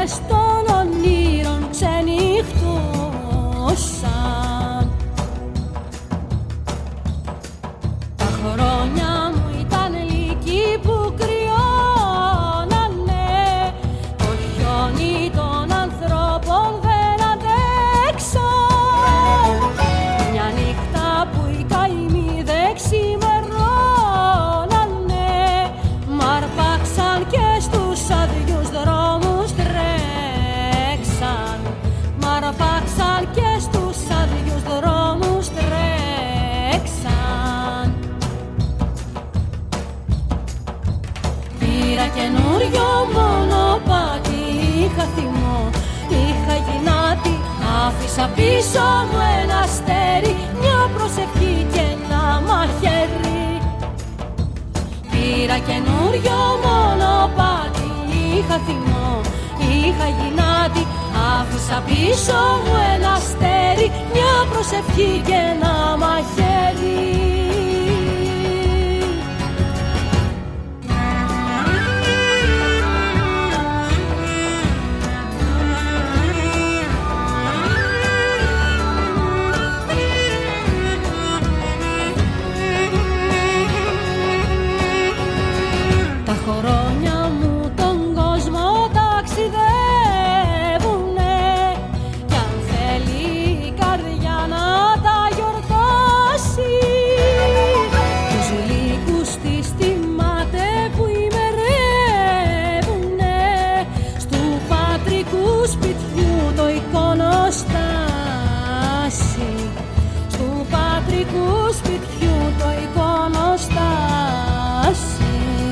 φωτιές των ονείρων ξενυχτούσαν. Τα χρόνια μου ήταν λύκοι που κρυώνανε, το χιόνι των ανθρώπων δεν αντέξαν. Μια νύχτα που οι καημοί δεν ξημερώνανε, μ' αρπάξαν και στους αδειούς δρόμους τρέξαν. Μ' αρπάξαν και στους αδειούς δρόμους τρέξαν. Πήρα καινούριο μονοπάτι, είχα θυμό, είχα γυνάτη, άφησα πίσω μου ένα αστέρι, μια προσευχή και ένα μαχαίρι. Πήρα καινούριο μονοπάτι, είχα θυμό, είχα γυνάτη, άφησα πίσω μου ένα αστέρι, μια προσευχή και ένα μαχαίρι. Τα χρόνια μου τον κόσμο ταξιδεύουνε, κι αν θέλει η καρδιά να τα γιορτάσει, τους λύκους της θυμάται που ημερεύουνε, στου πατρικού σπιτιού το εικονοστάσι, στου πατρικού σπιτιού το εικονοστάσι.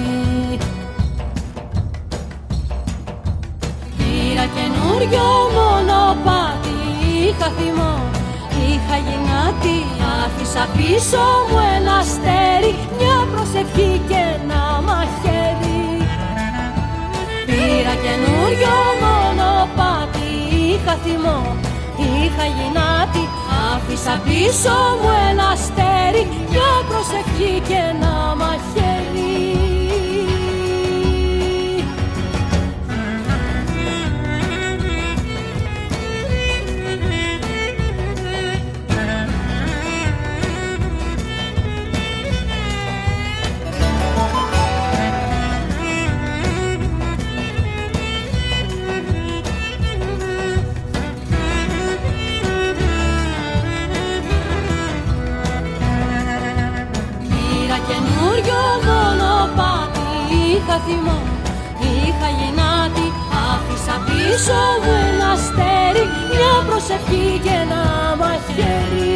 Πήρα καινούριο μονοπάτι, είχα θυμό, είχα γυνάτη, άφησα πίσω μου ένα αστέρι, μια προσευχή και ένα μαχαίρι. Πήρα καινούριο μονοπάτι, είχα θυμό, είχα γυνάτη, άφησα πίσω μου ένα αστέρι, μια προσευχή και ένα μαχαίρι. Καινούριο μονοπάτι, είχα θυμό, είχα γυνάτη, άφησα πίσω μου ένα αστέρι, μια προσευχή και ένα μαχαίρι.